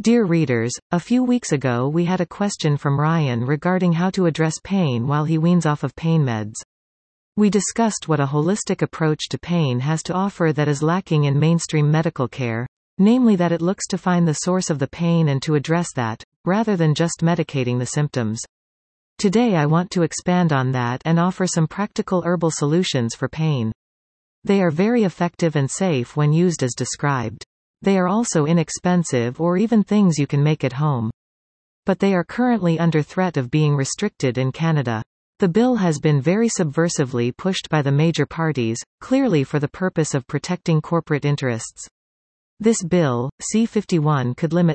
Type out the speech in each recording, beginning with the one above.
Dear readers, a few weeks ago we had a question from Ryan regarding how to address pain while he weans off of pain meds. We discussed what a holistic approach to pain has to offer that is lacking in mainstream medical care, namely that it looks to find the source of the pain and to address that, rather than just medicating the symptoms. Today I want to expand on that and offer some practical herbal solutions for pain. They are very effective and safe when used as described. They are also inexpensive or even things you can make at home. But they are currently under threat of being restricted in Canada. The bill has been very subversively pushed by the major parties, clearly for the purpose of protecting corporate interests. This bill, C-51, could limit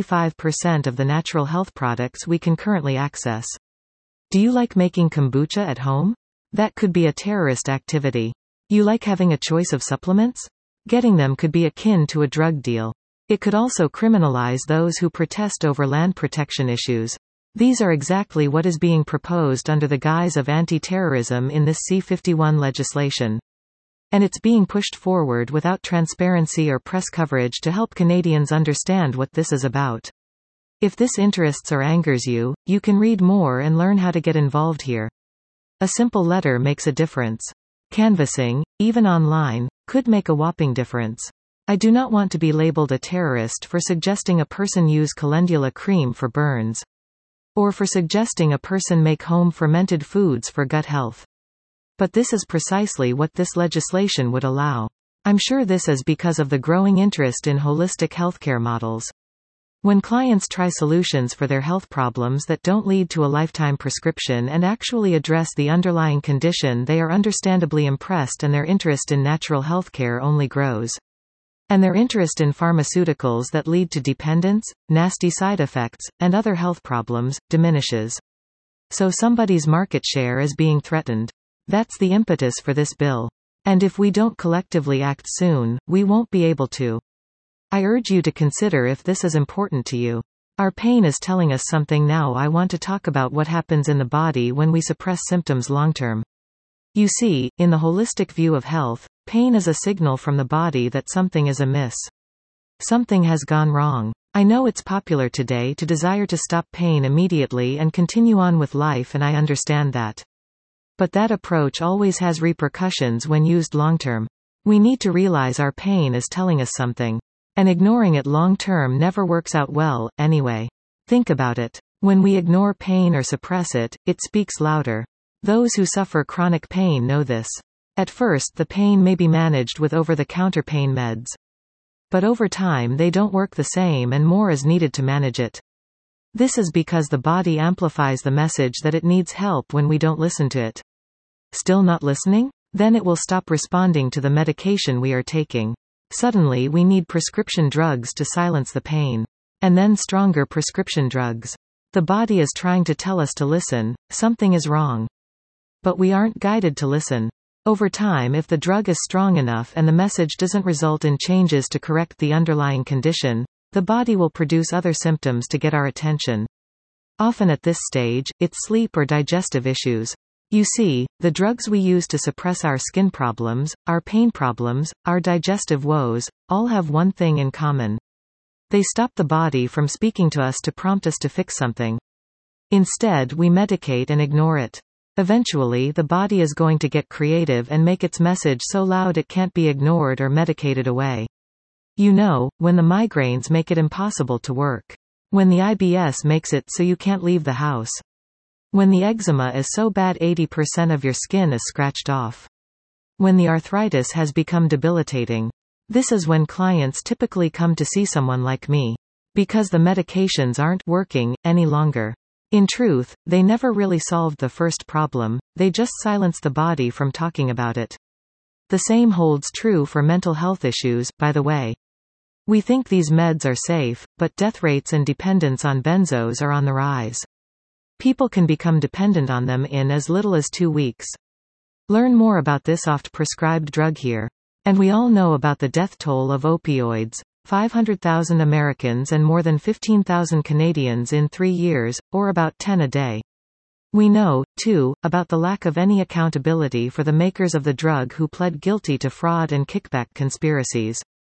75% of the natural health products we can currently access. Do you like making kombucha at home? That could be a terrorist activity. You like having a choice of supplements? Getting them could be akin to a drug deal. It could also criminalize those who protest over land protection issues. These are exactly what is being proposed under the guise of anti-terrorism in this C-51 legislation. And it's being pushed forward without transparency or press coverage to help Canadians understand what this is about. If this interests or angers you, you can read more and learn how to get involved here. A simple letter makes a difference. Canvassing, even online, could make a whopping difference. I do not want to be labeled a terrorist for suggesting a person use calendula cream for burns. Or for suggesting a person make home fermented foods for gut health. But this is precisely what this legislation would allow. I'm sure this is because of the growing interest in holistic healthcare models. When clients try solutions for their health problems that don't lead to a lifetime prescription and actually address the underlying condition, they are understandably impressed and their interest in natural healthcare only grows. And their interest in pharmaceuticals that lead to dependence, nasty side effects, and other health problems, diminishes. So somebody's market share is being threatened. That's the impetus for this bill. And if we don't collectively act soon, we won't be able to. I urge you to consider if this is important to you. Our pain is telling us something now. I want to talk about what happens in the body when we suppress symptoms long-term. You see, in the holistic view of health, pain is a signal from the body that something is amiss. Something has gone wrong. I know it's popular today to desire to stop pain immediately and continue on with life, and I understand that. But that approach always has repercussions when used long-term. We need to realize our pain is telling us something. And ignoring it long-term never works out well, anyway. Think about it. When we ignore pain or suppress it, it speaks louder. Those who suffer chronic pain know this. At first the pain may be managed with over-the-counter pain meds. But over time they don't work the same and more is needed to manage it. This is because the body amplifies the message that it needs help when we don't listen to it. Still not listening? Then it will stop responding to the medication we are taking. Suddenly we need prescription drugs to silence the pain. And then stronger prescription drugs. The body is trying to tell us to listen, something is wrong. But we aren't guided to listen. Over time, if the drug is strong enough and the message doesn't result in changes to correct the underlying condition, the body will produce other symptoms to get our attention. Often at this stage, it's sleep or digestive issues. You see, the drugs we use to suppress our skin problems, our pain problems, our digestive woes, all have one thing in common. They stop the body from speaking to us to prompt us to fix something. Instead, we medicate and ignore it. Eventually, the body is going to get creative and make its message so loud it can't be ignored or medicated away. You know, when the migraines make it impossible to work. When the IBS makes it so you can't leave the house. When the eczema is so bad 80% of your skin is scratched off. When the arthritis has become debilitating. This is when clients typically come to see someone like me. Because the medications aren't working any longer. In truth, they never really solved the first problem, they just silenced the body from talking about it. The same holds true for mental health issues, by the way. We think these meds are safe, but death rates and dependence on benzos are on the rise. People can become dependent on them in as little as 2 weeks. Learn more about this oft-prescribed drug here. And we all know about the death toll of opioids. 500,000 Americans and more than 15,000 Canadians in 3 years, or about 10 a day. We know, too, about the lack of any accountability for the makers of the drug who pled guilty to fraud and kickback conspiracies.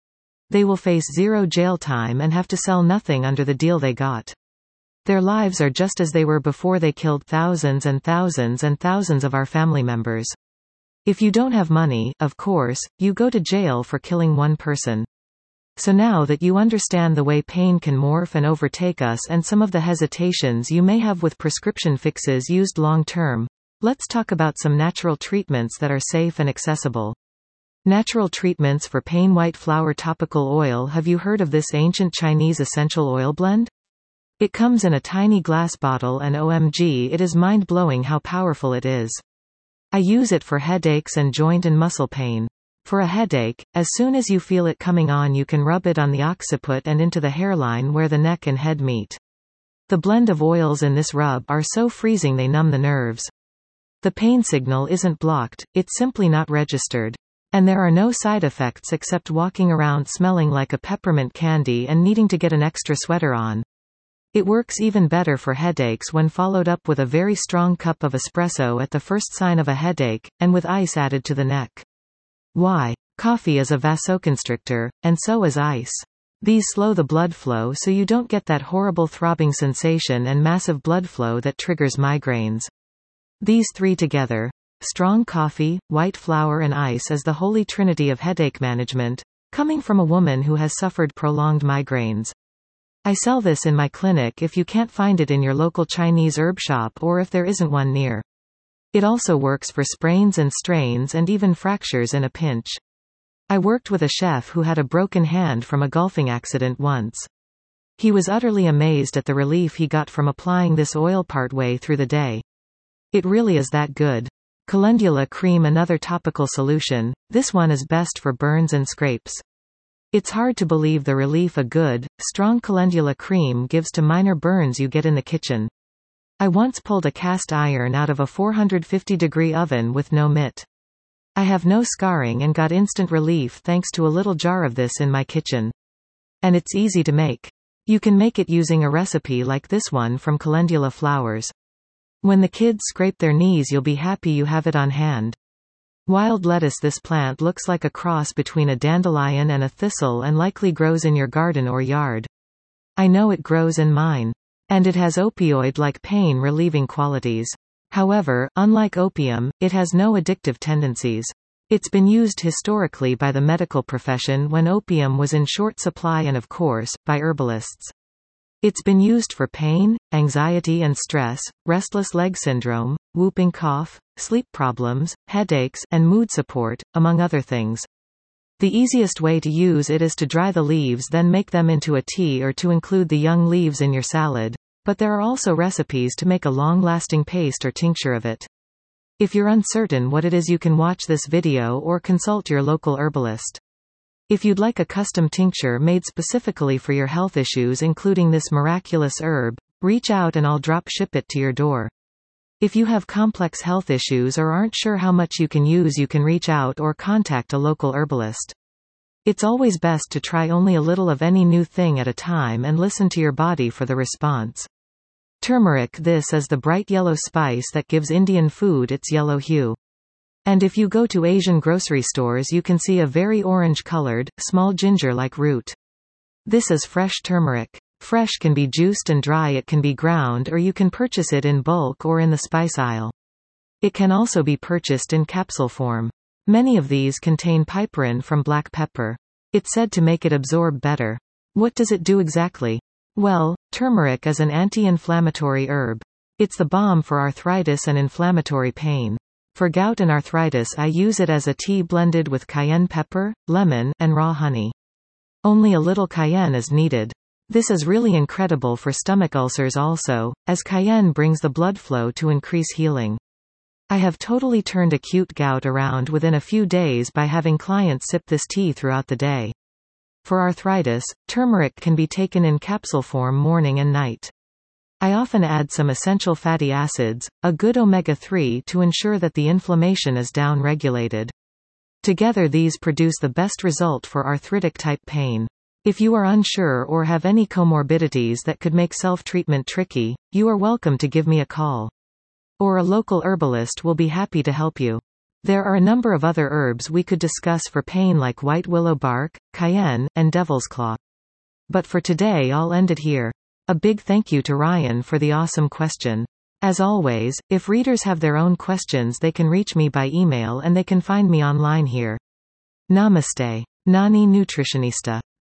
They will face 0 jail time and have to sell nothing under the deal they got. Their lives are just as they were before they killed thousands and thousands and thousands of our family members. If you don't have money, of course, you go to jail for killing one person. So now that you understand the way pain can morph and overtake us and some of the hesitations you may have with prescription fixes used long term, let's talk about some natural treatments that are safe and accessible. Natural treatments for pain. White flower topical oil. Have you heard of this ancient Chinese essential oil blend? It comes in a tiny glass bottle and OMG, it is mind-blowing how powerful it is. I use it for headaches and joint and muscle pain. For a headache, as soon as you feel it coming on, you can rub it on the occiput and into the hairline where the neck and head meet. The blend of oils in this rub are so freezing they numb the nerves. The pain signal isn't blocked, it's simply not registered. And there are no side effects except walking around smelling like a peppermint candy and needing to get an extra sweater on. It works even better for headaches when followed up with a very strong cup of espresso at the first sign of a headache, and with ice added to the neck. Why? Coffee is a vasoconstrictor, and so is ice. These slow the blood flow so you don't get that horrible throbbing sensation and massive blood flow that triggers migraines. These three together, strong coffee, white flour and ice, is the holy trinity of headache management, coming from a woman who has suffered prolonged migraines. I sell this in my clinic if you can't find it in your local Chinese herb shop or if there isn't one near. It also works for sprains and strains and even fractures in a pinch. I worked with a chef who had a broken hand from a golfing accident once. He was utterly amazed at the relief he got from applying this oil partway through the day. It really is that good. Calendula cream. Another topical solution, this one is best for burns and scrapes. It's hard to believe the relief a good, strong calendula cream gives to minor burns you get in the kitchen. I once pulled a cast iron out of a 450-degree oven with no mitt. I have no scarring and got instant relief thanks to a little jar of this in my kitchen. And it's easy to make. You can make it using a recipe like this one from calendula flowers. When the kids scrape their knees, you'll be happy you have it on hand. Wild lettuce. This plant looks like a cross between a dandelion and a thistle and likely grows in your garden or yard. I know it grows in mine. And it has opioid-like pain-relieving qualities. However, unlike opium, it has no addictive tendencies. It's been used historically by the medical profession when opium was in short supply and, of course, by herbalists. It's been used for pain, anxiety and stress, restless leg syndrome, whooping cough, sleep problems, headaches, and mood support, among other things. The easiest way to use it is to dry the leaves, then make them into a tea, or to include the young leaves in your salad. But there are also recipes to make a long-lasting paste or tincture of it. If you're uncertain what it is, you can watch this video or consult your local herbalist. If you'd like a custom tincture made specifically for your health issues including this miraculous herb, reach out and I'll drop ship it to your door. If you have complex health issues or aren't sure how much you can use, you can reach out or contact a local herbalist. It's always best to try only a little of any new thing at a time and listen to your body for the response. Turmeric. This is the bright yellow spice that gives Indian food its yellow hue. And if you go to Asian grocery stores, you can see a very orange-colored, small ginger-like root. This is fresh turmeric. Fresh can be juiced and dry, it can be ground, or you can purchase it in bulk or in the spice aisle. It can also be purchased in capsule form. Many of these contain piperine from black pepper. It's said to make it absorb better. What does it do exactly? Well, turmeric is an anti-inflammatory herb. It's the balm for arthritis and inflammatory pain. For gout and arthritis, I use it as a tea blended with cayenne pepper, lemon, and raw honey. Only a little cayenne is needed. This is really incredible for stomach ulcers also, as cayenne brings the blood flow to increase healing. I have totally turned acute gout around within a few days by having clients sip this tea throughout the day. For arthritis, turmeric can be taken in capsule form morning and night. I often add some essential fatty acids, a good omega-3, to ensure that the inflammation is down-regulated. Together these produce the best result for arthritic-type pain. If you are unsure or have any comorbidities that could make self-treatment tricky, you are welcome to give me a call. Or a local herbalist will be happy to help you. There are a number of other herbs we could discuss for pain like white willow bark, cayenne, and devil's claw. But for today I'll end it here. A big thank you to Ryan for the awesome question. As always, if readers have their own questions they can reach me by email and they can find me online here. Namaste. Nani Nutritionista.